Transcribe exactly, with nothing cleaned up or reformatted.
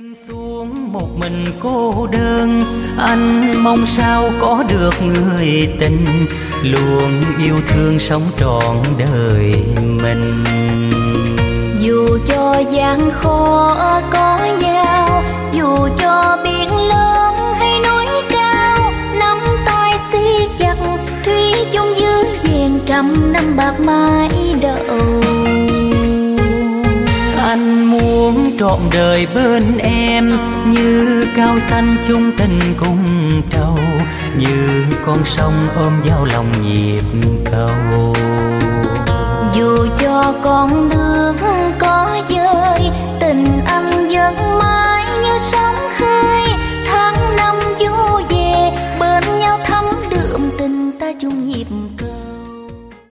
Xuống một mình cô đơn, anh mong sao có được người tình luôn yêu thương sống trọn đời mình. Dù cho gian khó có nhau, dù cho biển lớn hay núi cao, nắm tay siết chặt thủy chung dưới vẹn trăm năm bạc mãi đầu. Anh muốn trọn đời bên em, như cao xanh chung tình cùng trầu, như con sông ôm vào lòng nhịp cầu. Dù cho con nước có dơi, tình anh vẫn mãi như sóng